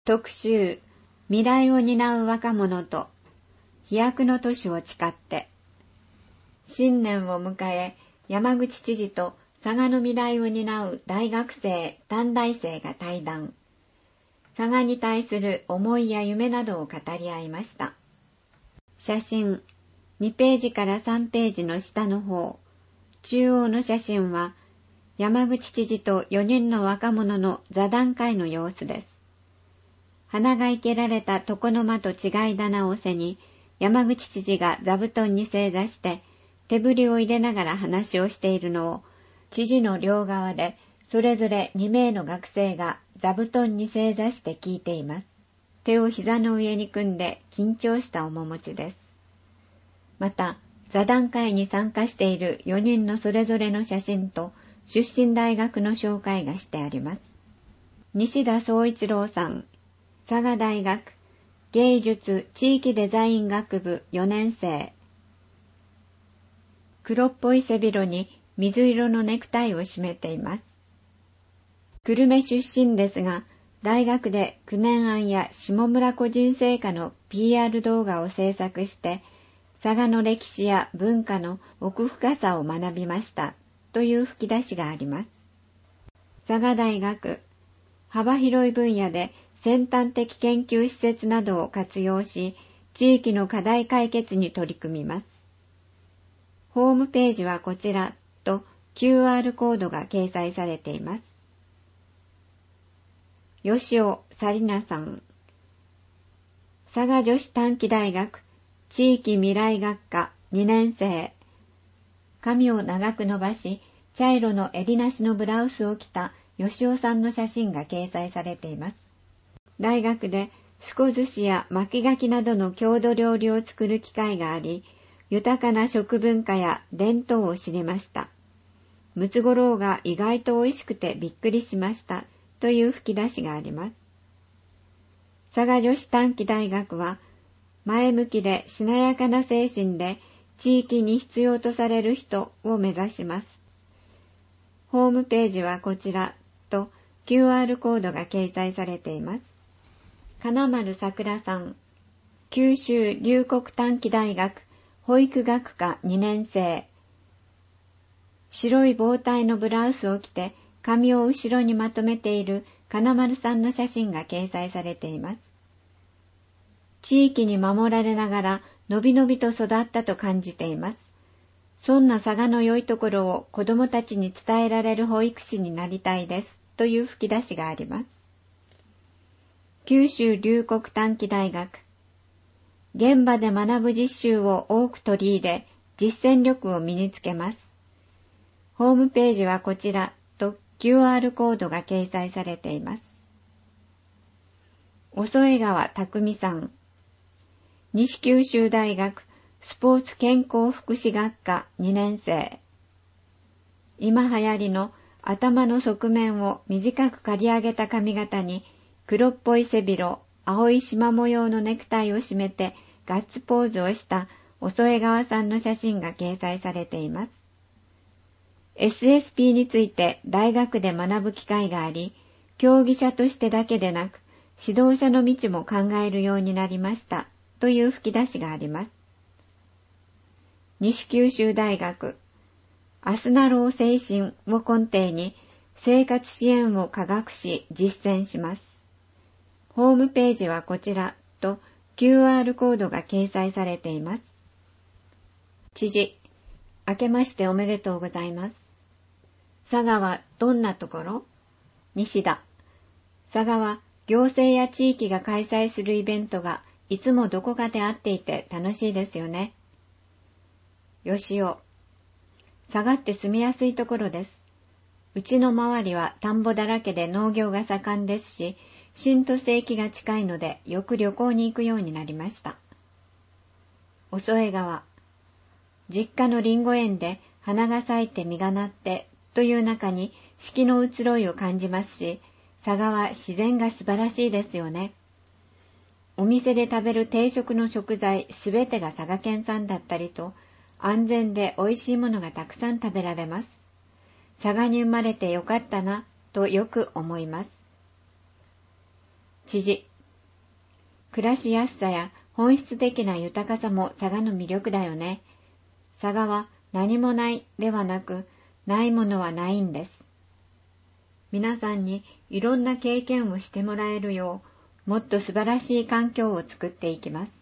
特集、未来を担う若者と飛躍の年を誓って。新年を迎え、山口知事と佐賀の未来を担う大学生、短大生が対談。佐賀に対する思いや夢などを語り合いました。写真、2ページから3ページの下の方、中央の写真は、山口知事と4人の若者の座談会の様子です。花が生けられた床の間と違い棚を背に、山口知事が座布団に正座して、手振りを入れながら話をしているのを、知事の両側で、それぞれ2名の学生が座布団に正座して聞いています。手を膝の上に組んで緊張した面持ちです。また、座談会に参加している4人のそれぞれの写真と、出身大学の紹介がしてあります。西田宗一郎さん、佐賀大学芸術地域デザイン学部4年生。黒っぽい背広に水色のネクタイを締めています。久留米出身ですが、大学で九年庵や下村個人製菓の PR 動画を制作して、佐賀の歴史や文化の奥深さを学びましたという吹き出しがあります。佐賀大学、幅広い分野で先端的研究施設などを活用し、地域の課題解決に取り組みます。ホームページはこちらと QR コードが掲載されています。吉尾紗理奈さん、佐賀女子短期大学地域未来学科2年生。髪を長く伸ばし、茶色の襟なしのブラウスを着た吉尾さんの写真が掲載されています。大学ですこ寿司や巻き牡蠣などの郷土料理を作る機会があり、豊かな食文化や伝統を知りました。ムツゴロウが意外と美味しくてびっくりしましたという吹き出しがあります。佐賀女子短期大学は、前向きでしなやかな精神で地域に必要とされる人を目指します。ホームページはこちらと QR コードが掲載されています。金丸さくらさん、九州龍谷短期大学保育学科2年生。白い棒体のブラウスを着て髪を後ろにまとめている金丸さんの写真が掲載されています。地域に守られながらのびのびと育ったと感じています。そんな佐賀の良いところを子どもたちに伝えられる保育士になりたいですという吹き出しがあります。九州龍谷短期大学、現場で学ぶ実習を多く取り入れ、実践力を身につけます。ホームページはこちらと QR コードが掲載されています。細江川匠さん、西九州大学スポーツ健康福祉学科2年生。今流行りの頭の側面を短く刈り上げた髪型に黒っぽい背広、青い縞模様のネクタイを締めてガッツポーズをした細江川さんの写真が掲載されています。SSP について大学で学ぶ機会があり、競技者としてだけでなく、指導者の道も考えるようになりましたという吹き出しがあります。西九州大学、アスナロー精神を根底に生活支援を科学し実践します。ホームページはこちらと QR コードが掲載されています。知事、明けましておめでとうございます。佐賀はどんなところ？西田、佐賀は行政や地域が開催するイベントがいつもどこかであっていて楽しいですよね。吉尾、佐賀って住みやすいところです。うちの周りは田んぼだらけで農業が盛んですし、新都市駅が近いのでよく旅行に行くようになりました。細江川、実家のリンゴ園で花が咲いて実がなってという中に四季の移ろいを感じますし、佐賀は自然が素晴らしいですよね。お店で食べる定食の食材すべてが佐賀県産だったりと、安全で美味しいものがたくさん食べられます。佐賀に生まれてよかったなとよく思います。知事、 暮らしやすさや本質的な豊かさも佐賀の魅力だよね。佐賀は何もないではなく、ないものはないんです。皆さんにいろんな経験をしてもらえるよう、もっと素晴らしい環境を作っていきます。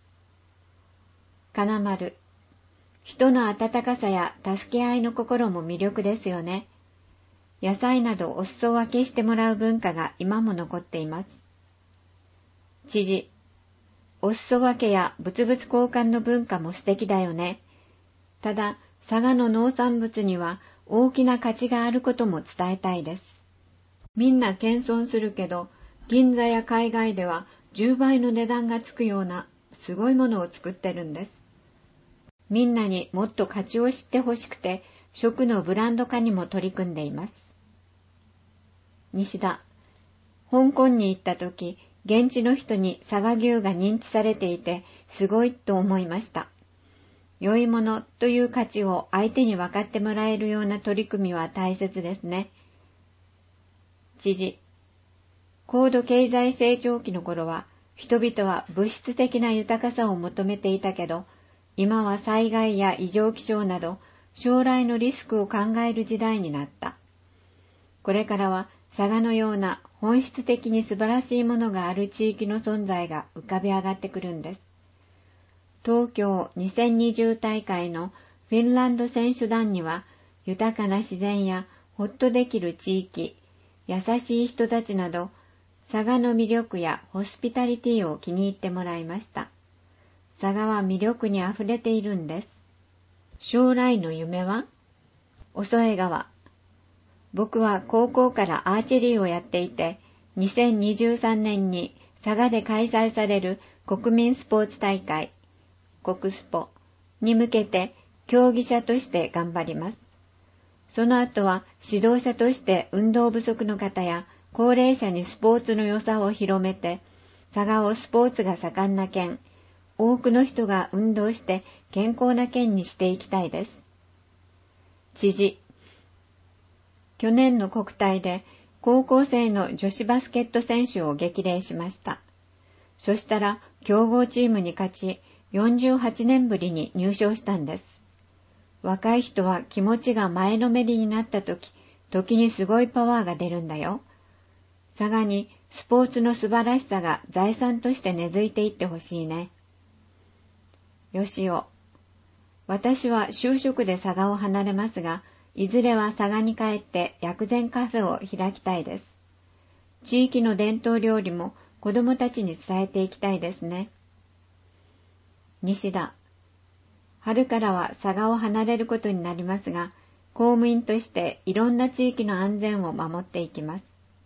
金丸。人の温かさや助け合いの心も魅力ですよね。野菜などお裾分けしてもらう文化が今も残っています。知事。お裾分けや物々交換の文化も素敵だよね。ただ、佐賀の農産物には大きな価値があることも伝えたいです。みんな謙遜するけど、銀座や海外では10倍の値段がつくようなすごいものを作ってるんです。みんなにもっと価値を知ってほしくて、食のブランド化にも取り組んでいます。西田。香港に行った時、現地の人に佐賀牛が認知されていて、すごいと思いました。良いものという価値を相手に分かってもらえるような取り組みは大切ですね。知事。高度経済成長期の頃は、人々は物質的な豊かさを求めていたけど、今は災害や異常気象など、将来のリスクを考える時代になった。これからは佐賀のような本質的に素晴らしいものがある地域の存在が浮かび上がってくるんです。東京2020大会のフィンランド選手団には、豊かな自然やほっとできる地域、優しい人たちなど、佐賀の魅力やホスピタリティを気に入ってもらいました。佐賀は魅力にあふれているんです。将来の夢は？遅江川。僕は高校からアーチェリーをやっていて、2023年に佐賀で開催される国民スポーツ大会、国スポに向けて競技者として頑張ります。その後は指導者として運動不足の方や高齢者にスポーツの良さを広めて、佐賀をスポーツが盛んな県、多くの人が運動して健康な県にしていきたいです。知事。去年の国体で高校生の女子バスケット選手を激励しました。そしたら強豪チームに勝ち、48年ぶりに入賞したんです。若い人は気持ちが前のめりになった時にすごいパワーが出るんだよ。佐賀にスポーツの素晴らしさが財産として根付いていってほしいね。よしお。私は就職で佐賀を離れますが、いずれは佐賀に帰って薬膳カフェを開きたいです。地域の伝統料理も子どもたちに伝えていきたいですね。西田。春からは佐賀を離れることになりますが、公務員としていろんな地域の安全を守っていきます。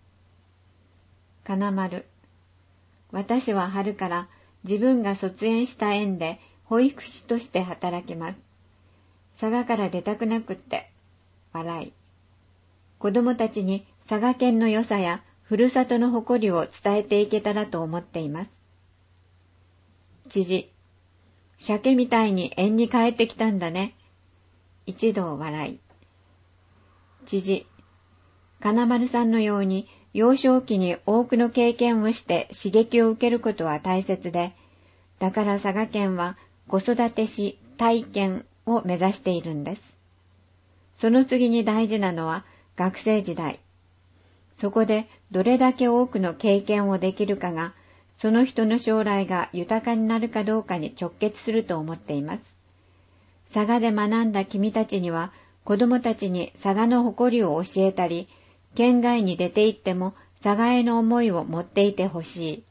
金丸。私は春から自分が卒園した園で保育士として働きます。佐賀から出たくなくって。笑い。子供たちに佐賀県の良さやふるさとの誇りを伝えていけたらと思っています。知事。鮭みたいに園に帰ってきたんだね。一同笑い。知事。金丸さんのように幼少期に多くの経験をして刺激を受けることは大切で、だから佐賀県は子育てし体験を目指しているんです。その次に大事なのは学生時代。そこでどれだけ多くの経験をできるかが、その人の将来が豊かになるかどうかに直結すると思っています。佐賀で学んだ君たちには、子供たちに佐賀の誇りを教えたり、県外に出て行っても佐賀への思いを持っていてほしい。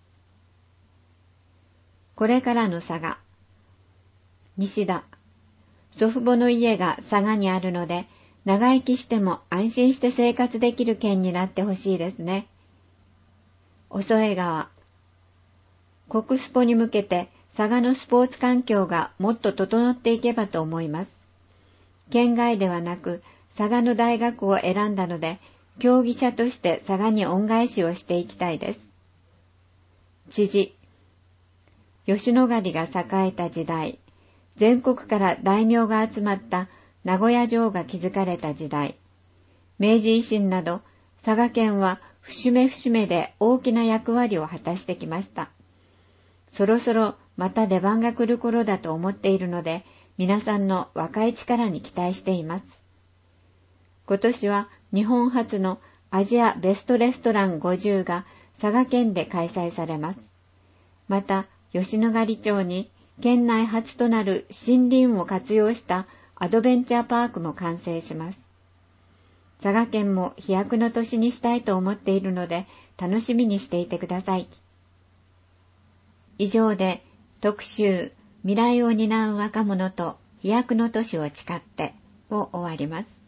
これからの佐賀。西田。祖父母の家が佐賀にあるので、長生きしても安心して生活できる県になってほしいですね。遅江川。国スポに向けて佐賀のスポーツ環境がもっと整っていけばと思います。県外ではなく佐賀の大学を選んだので、競技者として佐賀に恩返しをしていきたいです。知事。吉野ヶ里が栄えた時代、全国から大名が集まった名古屋城が築かれた時代、明治維新など佐賀県は節目節目で大きな役割を果たしてきました。 そろそろまた出番が来る頃だと思っているので、皆さんの若い力に期待しています。今年は日本初のアジアベストレストラン50が佐賀県で開催されます。また、吉野ヶ里町に県内初となる森林を活用したアドベンチャーパークも完成します。佐賀県も飛躍の年にしたいと思っているので、楽しみにしていてください。以上で特集未来を担う若者と飛躍の年を誓ってを終わります。